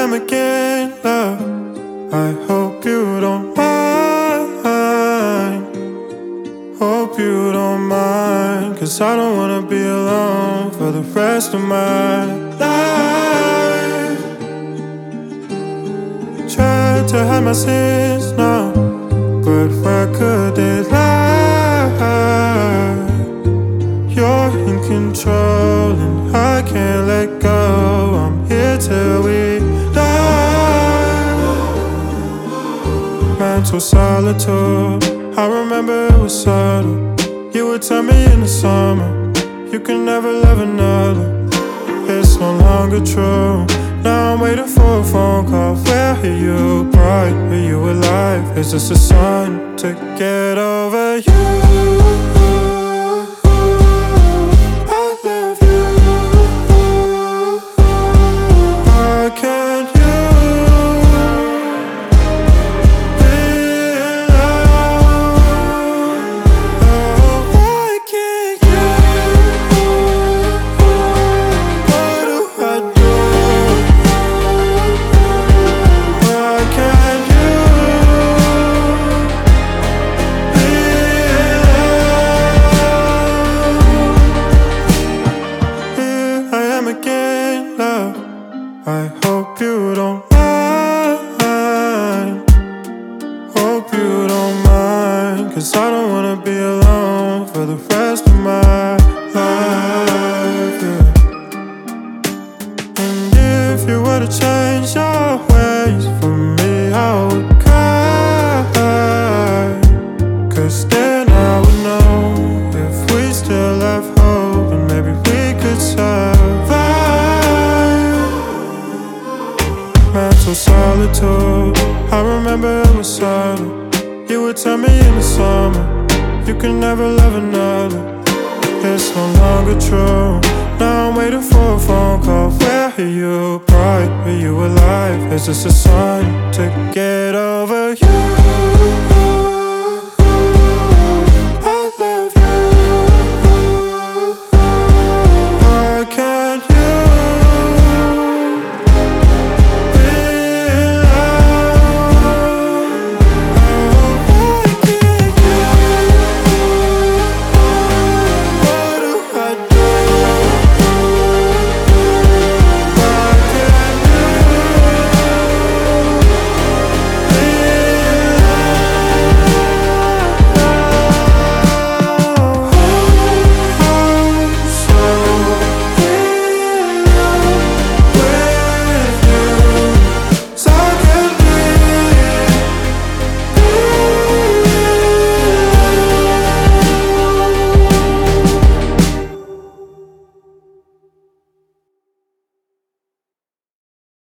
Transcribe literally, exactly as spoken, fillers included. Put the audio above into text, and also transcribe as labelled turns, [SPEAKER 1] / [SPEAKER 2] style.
[SPEAKER 1] am again, love. I hope you don't mind. Hope you don't mind, 'cause I don't wanna be alone for the rest of my life. Tried to hide my sins now, but where could they lie? You're in control and I can't let go. I'm here till we die. Mental solitude, I remember it was subtle. You would tell me in the summer you can never love another. It's no longer true. Now I'm waiting for a phone call. Where are you, bright? Are you alive? Is this a sign to get over you? I hope you don't mind. Hope you don't mind, 'cause I don't wanna be alone for the rest of my life, yeah. And if you were to change your ways for me, I would cry, 'cause then I would know if we still have hope and maybe we could survive. Mental solitude, I remember it was subtle. You would tell me in the summer you can never love another. It's no longer true. Now I'm waiting for a phone call. Where are you, bright? Are you alive? Is this a sign to get over you?